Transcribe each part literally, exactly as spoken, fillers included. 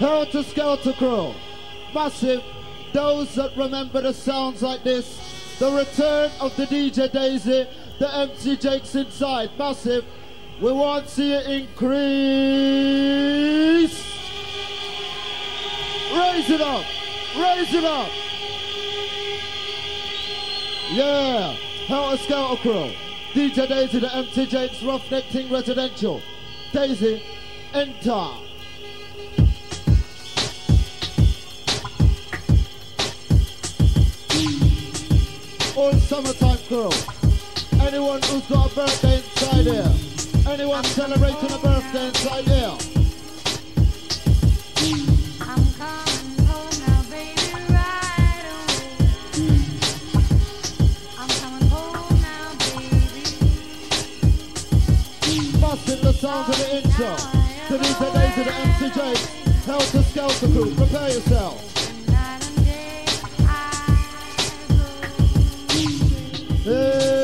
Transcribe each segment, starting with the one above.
Helter Skelter Crew. Massive. Those that remember the sounds like this. The return of the D J Daisy. The M C Jakes inside. Massive. We want to see it increase. Raise it up. Raise it up. Yeah. Helter Skelter Crew. D J Daisy, the M C Jakes, Roughneck Ting Residential. Daisy, enter. All summertime crew. Anyone who's got a birthday inside here. Anyone celebrating a birthday inside here. I'm coming home now, baby, right away. I'm coming home now, baby. Busting the sounds of the intro. To these the days of the M C Jakes. Helter Skelter Crew, prepare yourself. Hey.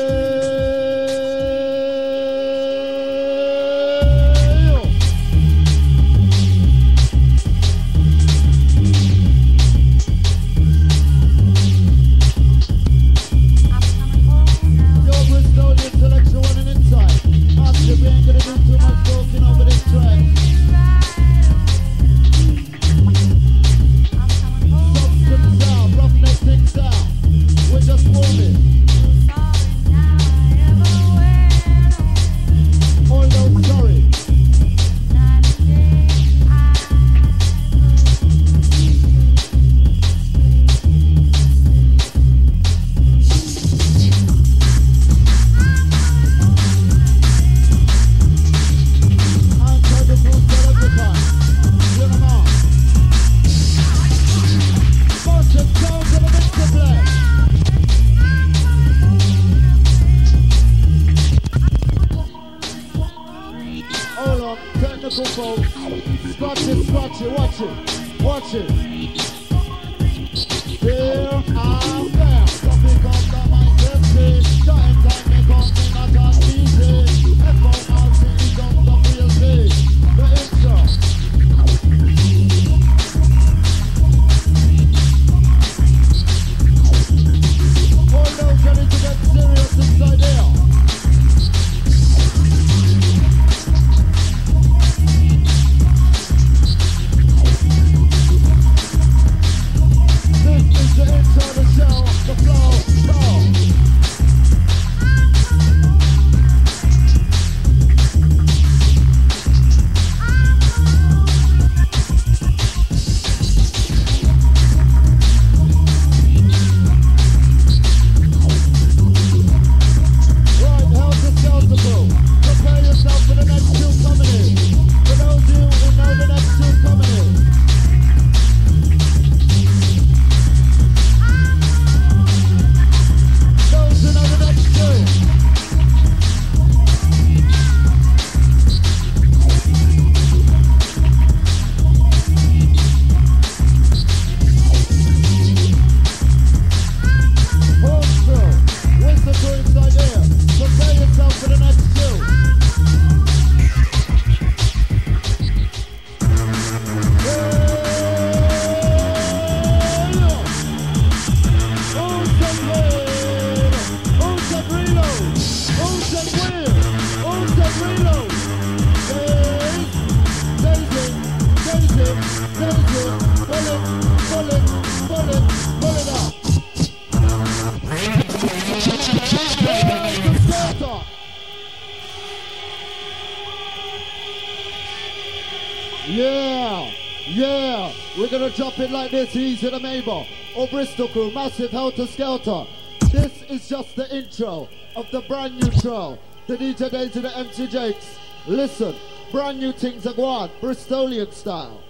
Yeah, yeah, we're gonna drop it like this, easy to Mabel, or Bristol Crew, massive Helter Skelter. This is just the intro of the brand new show, the D J Days of the M C Jakes. Listen, brand new things are going, Bristolian style.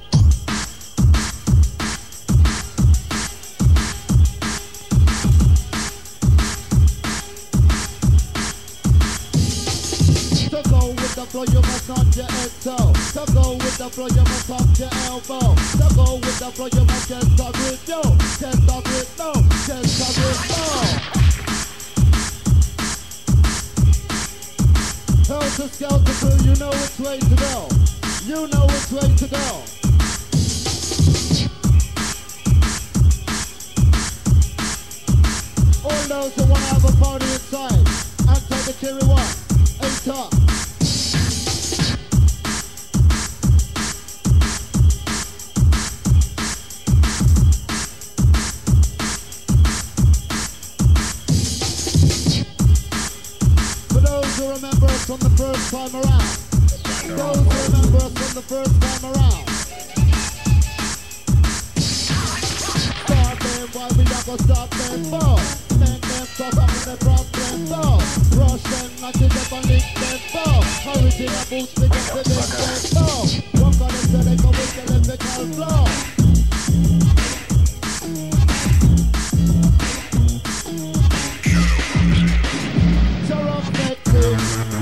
To go with the flow, you must not your head toe. To go with the flow, you must up your elbow. To go with the flow, you must get stuck with yo. Get stuck with no. Get stuck with no. Helter Skelter Crew, you know which way to go. You know which way to go. those who wanna have a party inside, outside the Kiriwa, enter. For those who remember us from the first time around, those who remember us from the first time around, start them while we not gonna stop them fall. Make them stop up with the problem fall. Rush them like they never lick them fall. Original boots they get to lick them fall. Walk on them so they go with the lyrical flow. Tear up that thing.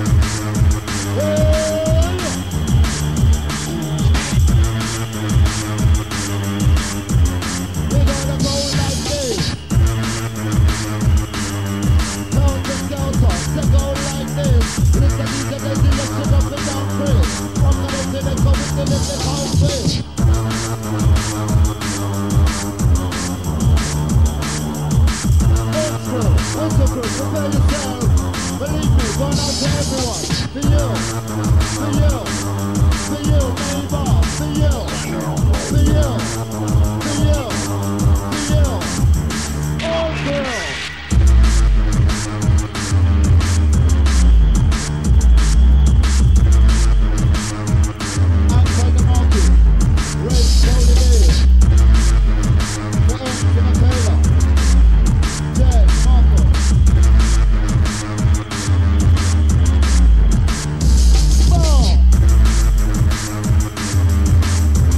We're gonna go like this. Down the delta, to go like this. Listen to the selection of the down free. From the left to the go with the left and out free. Extra, extra crew, prepare yourself. Believe me, going out to everyone. For you, for you, for you, neighbor, for you, for you, for you, for you. All girl. Outside the market, race Tony Day. The end to Michaela. Jed, Marco. Ball.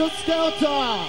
Helter Skelter.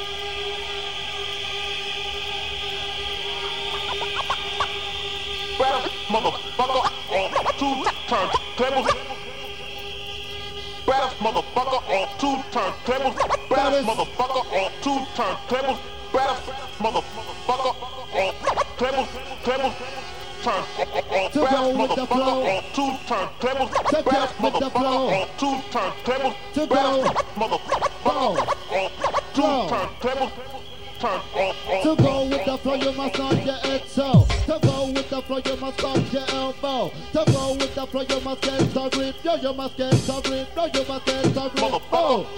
Motherfucker on two turntables. Baddest motherfucker on two turntables. Baddest motherfucker on two turntables. Baddest motherfucker on tables, tables, turn. To go with the flow. On two turntables. To Baddest get with the flow. motherfucker on two turntables. To go. Baddest motherfucker on two Flow. turntables. Turn. To go with the flow, you must not get it so. To go with the flow, you must bump your elbow. To go with the flow, you must get some grip. Yo, you must get some grip. No, you must get some grip. Oh.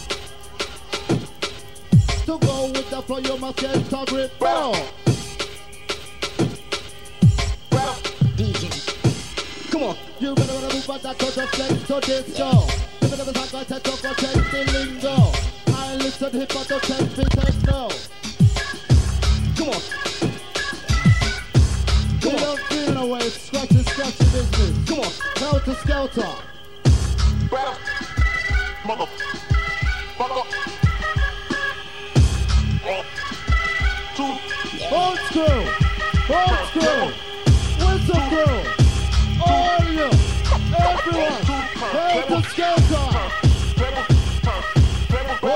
To go with the flow, you must get some grip. Oh. D J, come on. You better wanna move on that to the flex to disco. You better talk like that, talk like check the lingo. I listen hip hop to check the techno. Come on. We don't feel no way, scratchy, scratchy business. Come on. Helter Skelter. Baddest motherfucker on two. Old school, old school, whistle crew, all you, everyone, Helter Skelter. Oh,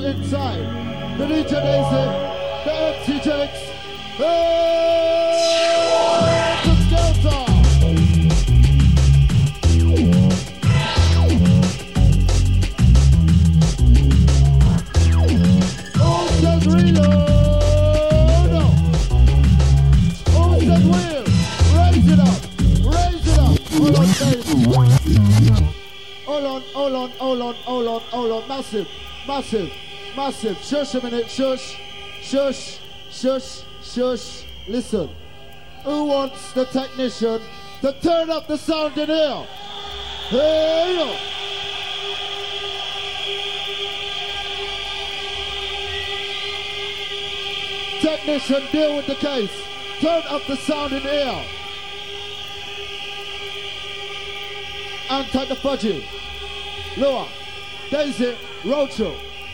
inside. The D J Daisy, the M C Jakes. Hey, to Skelter. Oh, said reload. Oh, said wheel. Raise it up. Raise it up. Hold on, baby. Hold on, hold on, hold on, hold on, hold on. Massive, massive, massive. Shush a minute, shush, shush, shush, shush. Listen, who wants the technician to turn up the sound in here? Hey! Technician, deal with the case. Turn up the sound in here. And take the fudgy. Lower. Daisy, Roadshow.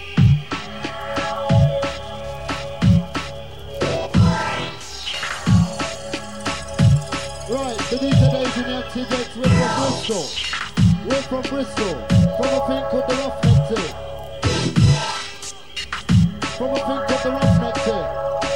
Right, the D J Daisy and the M C Jakes, we're from Bristol. We're from Bristol. From a thing called the Roughneck Team. From a thing called the Roughneck Team.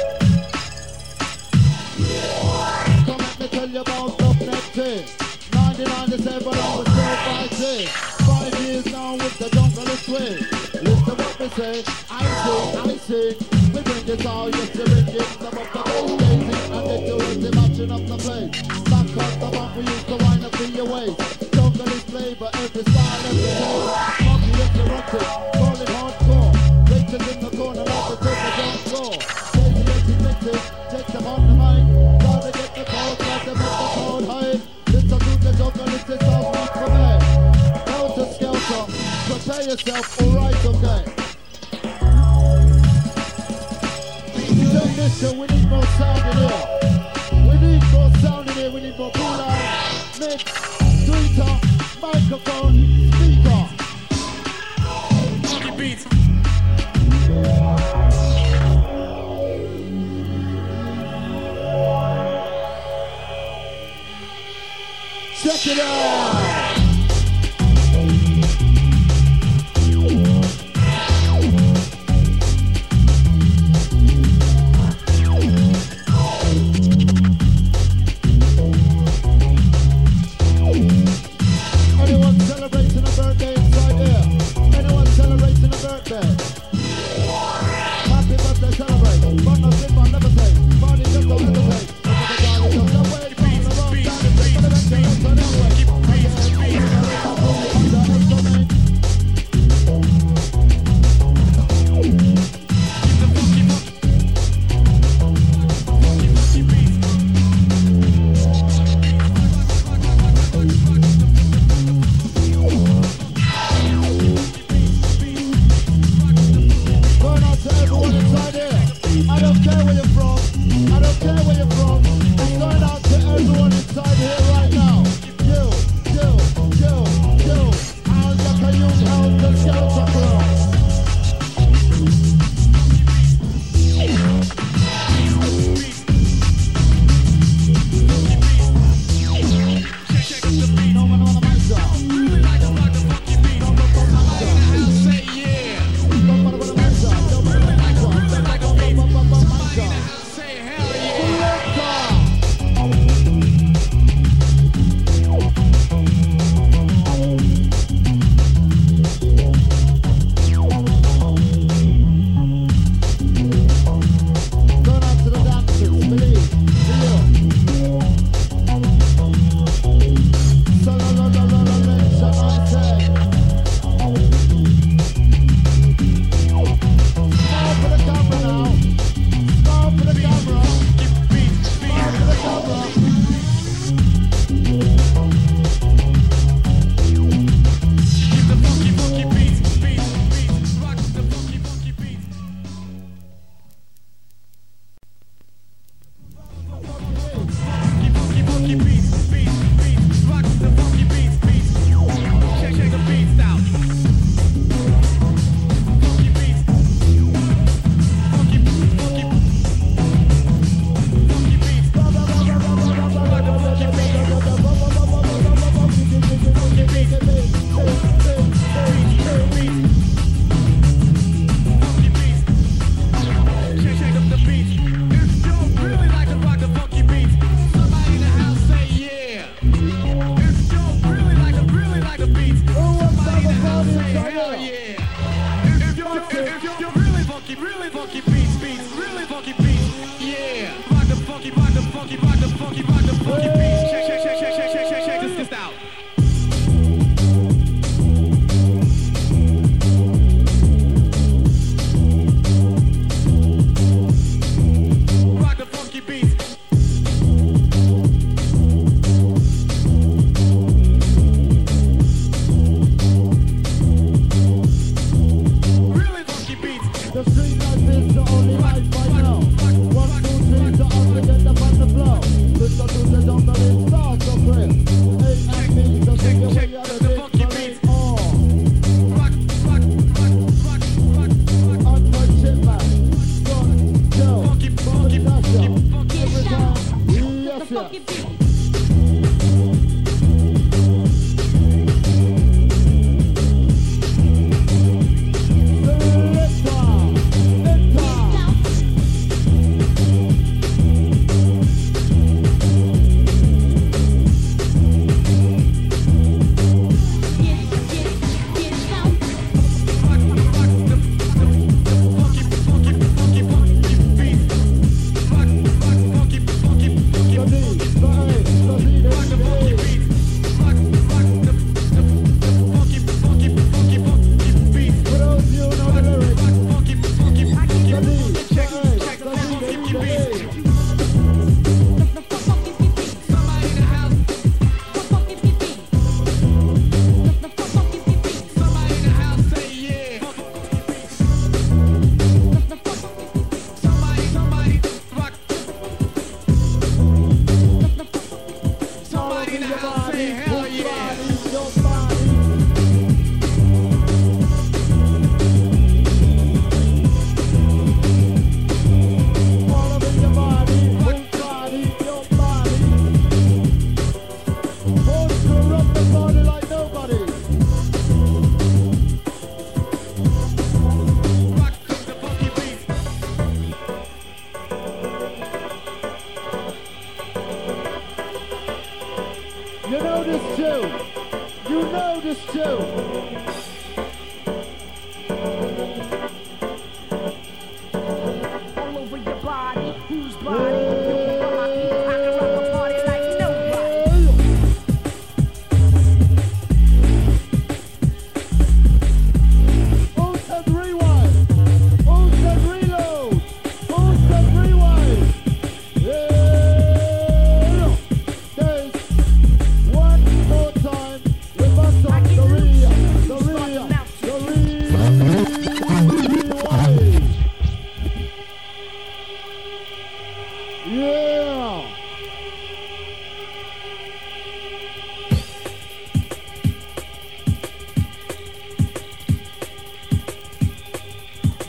Come let me tell you about Roughneck Team. nineteen ninety-seven, I was still fighting. Five years now with the jungle swing. Listen what we say, I sing, I sing. We bring it all, yes, we bring it. Some of the bass daisy, and they do it, they matching up the place. Back on the bump, we used to wind up in your waist. Jungle is flavor, every style, every taste. Monkey, yes, you rock it, call it hardcore. Racing in the corner, like the triple jump floor. Daisy, yes, you mix it, check them on the mic. Gotta get the code, got them at the code high. Listen to the jungle, it's the sound not for me. Helter Skelter, prepare yourself, alright, okay. Technician, we need more sound in here. We need more sound in here, we need more cooler, mix, tweeter, microphone, speaker. Funky beats. Check it out! Anyone celebrating a birthday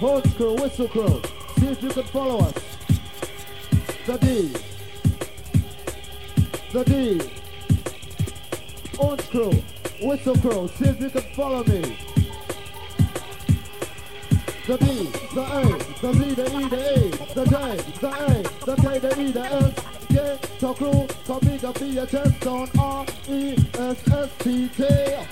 Horse crew, whistle crew. See if you can follow us. The D. The D. Horse crew, whistle crew. See if you can follow me. The B, the A, the B, the E, the A, the J, the A, the K, the E, the S, K, the crew, Comiga, B, H, S, on R, E, S, S, T, T.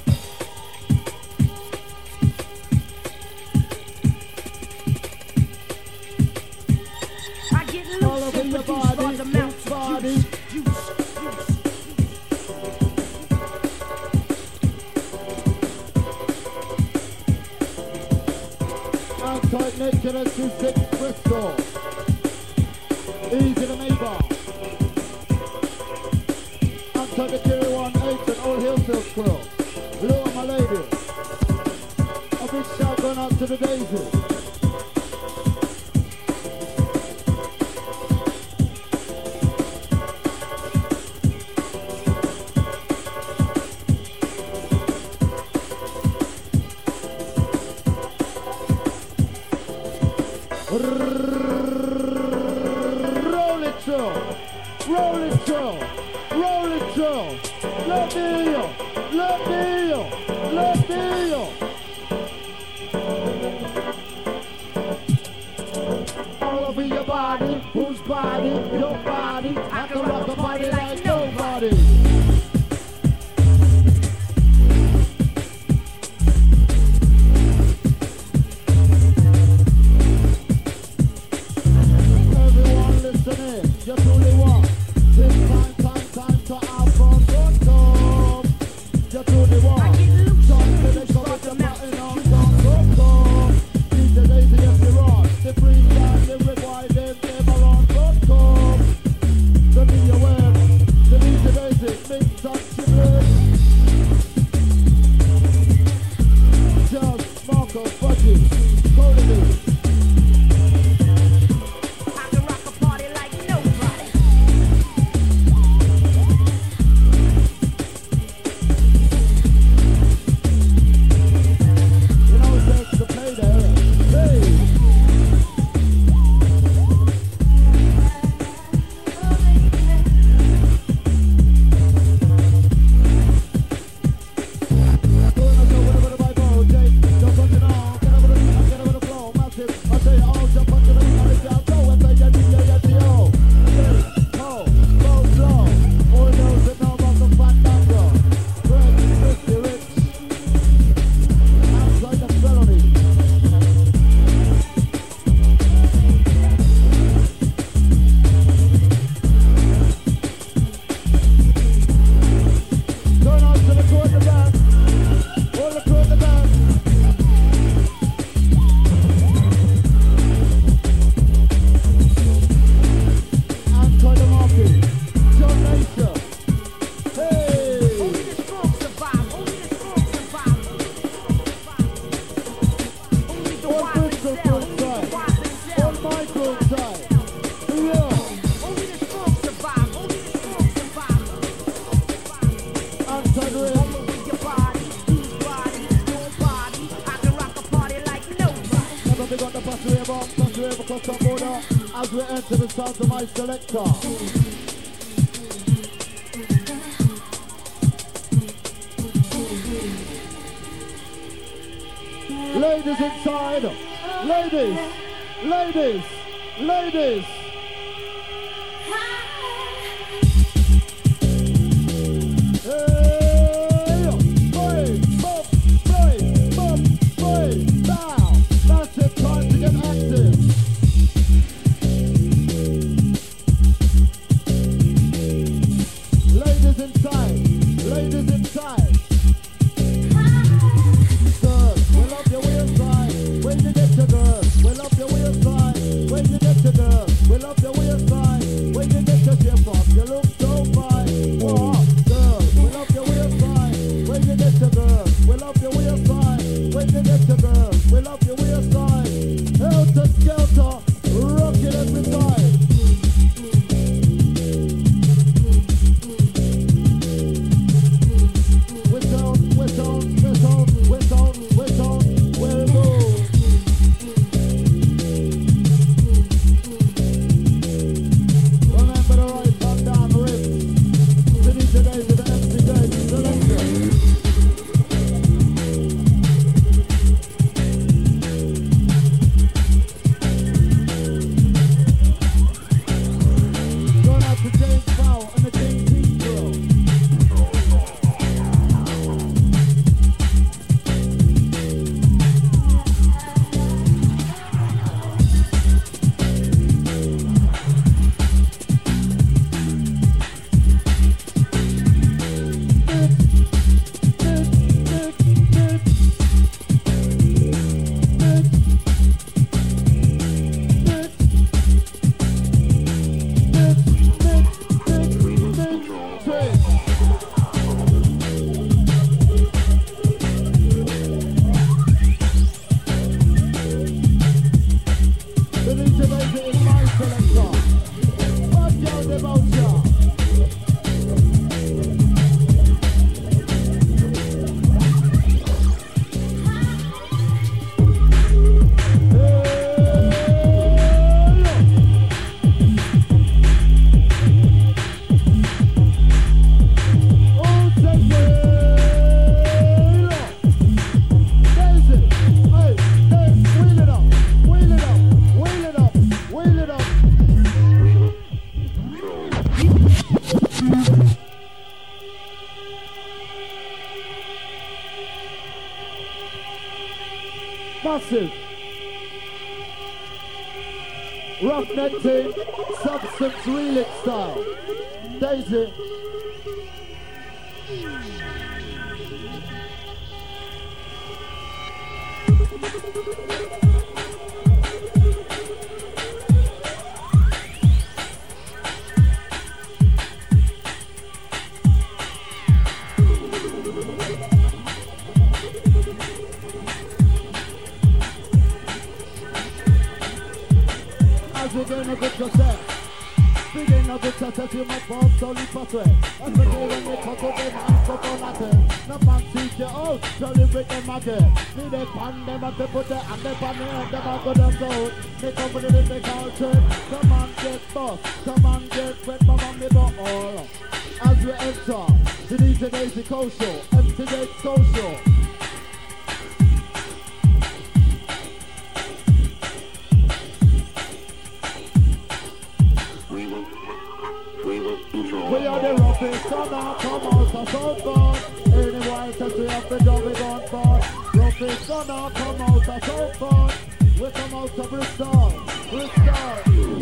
I get All loose over and your produce body, large amounts of body. juice, juice, juice. Tight naked and two six Bristol. Easy to Maybach. Anti the Kiri one eight and Old Hillfield crew. Hello my lady. A big shout going out to the Daisy. Roll it through, roll it through, roll it through. Let me hear, let me hear, let me hear. All over your body, whose body, your body. I can rock a body like nobody. Just only one. Take time, time, time to have fun. Don't come. Just only one. Time to let go with the button on. Don't come. Keep the lazy if you run. The free time, they rewind them, never run. Don't come. The be aware. The need the basic. Mix up children. Just Marco, Budgie, Colony. As we enter the sound of my selector. Ladies inside, ladies, ladies, ladies. Hey, boy, bump, boy, bump, boy, now. That's it, time to get active. Ladies inside, ladies inside. Girls, we love your waistline. When you get your girls, we love your waistline. When you get your girls, we love your waistline. When you get your shape up, you look so fine. Whoa, girls, we love your waistline. When you get your girls, we love your waistline. When you get your girls, we love your waistline. Helter skelter, rocking every time. We're down, we're down, we're down, we're down, we're down, we'll go. Massive. Roughneck team, Substance Relix style. Daisy. Begin a good success. Begin a good success. You must form solid pathway. And the day when they cut up them hands for nothing. No man seek you out. Celebrate them again. Need they pan them and they put their hand up on them. Them and go them out. They come with the big culture. Come on get bust. Come on get wet. Mama me but all. As we enter the D J Daisy Co Show. M T J Co Show. We are the roughest, so now come out of Southbound. Anyone says we have to jump it on board. Roughest, so now come out of Southbound. We come out of Bristol, Bristol.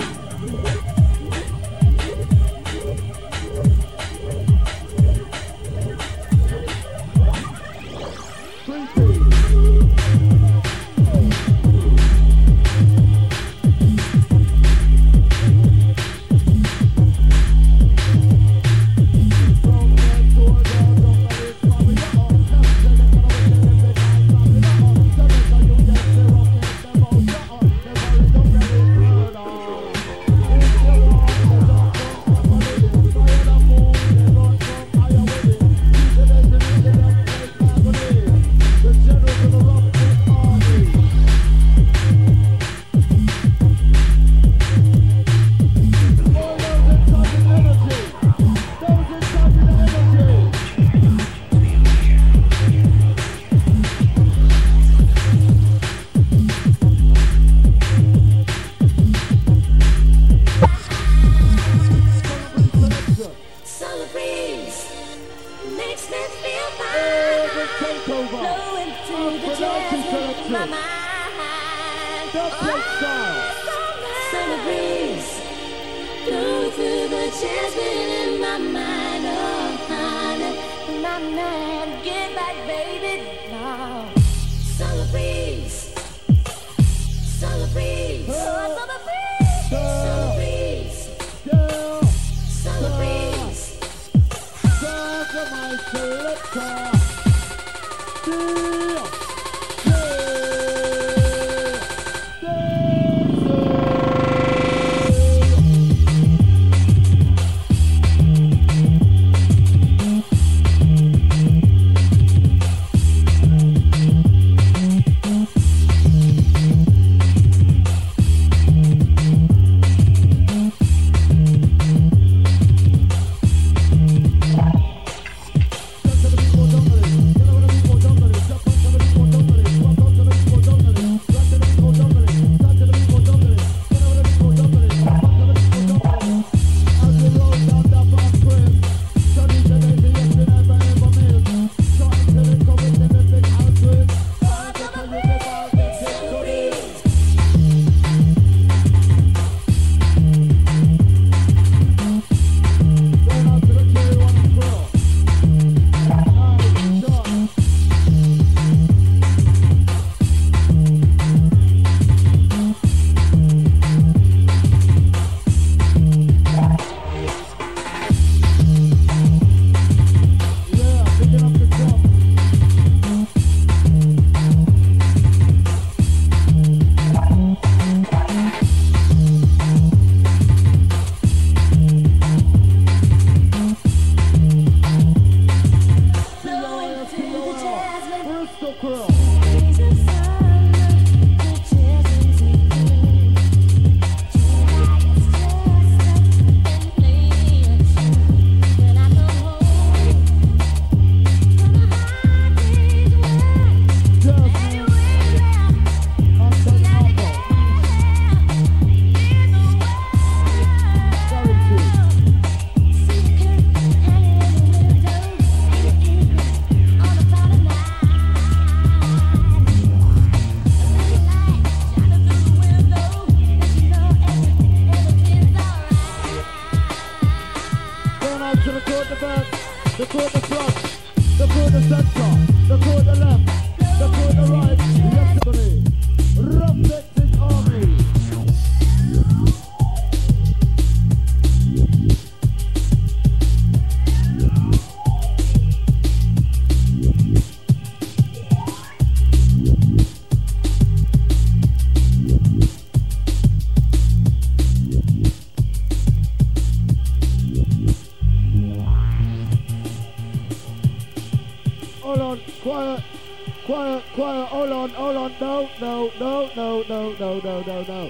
quiet, quiet, hold on, hold on, no, no, no, no, no, no, no, no, no.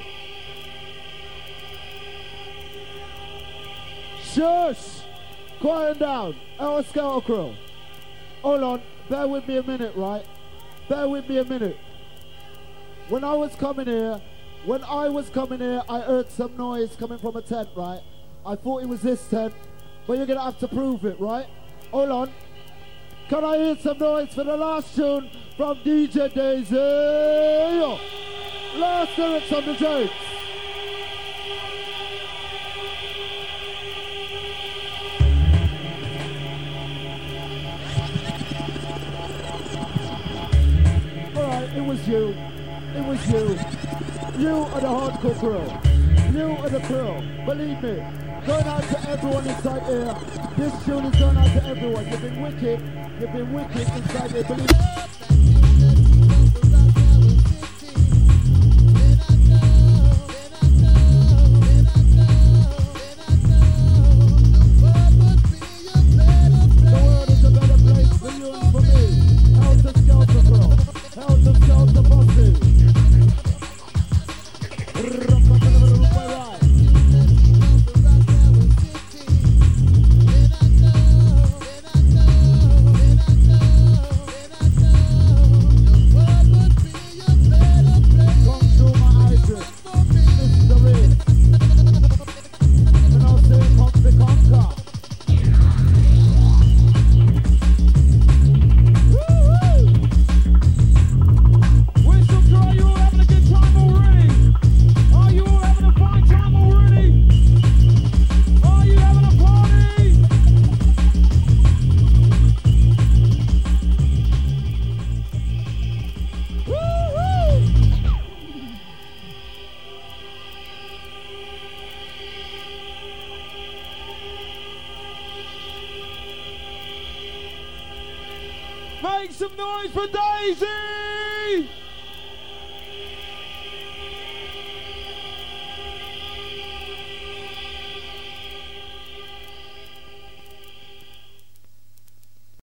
Shush! Quiet down, our Skelter Crew. Hold on, bear with me a minute, right? Bear with me a minute. When I was coming here, when I was coming here, I heard some noise coming from a tent, right? I thought it was this tent, but you're gonna have to prove it, right? Hold on. Can I hear some noise for the last tune from D J Daisy? Last lyrics on the Jakes. Alright, it was you. It was you. You are the hardcore crew. You are the crew. Believe me. Going out to everyone inside here. This tune is going out to everyone. You've been wicked. You've been wicked inside here. Believe me. The world is a better place for you and for me. Helter Skelter Crew. Helter Skelter Posse. Make some noise for Daisy!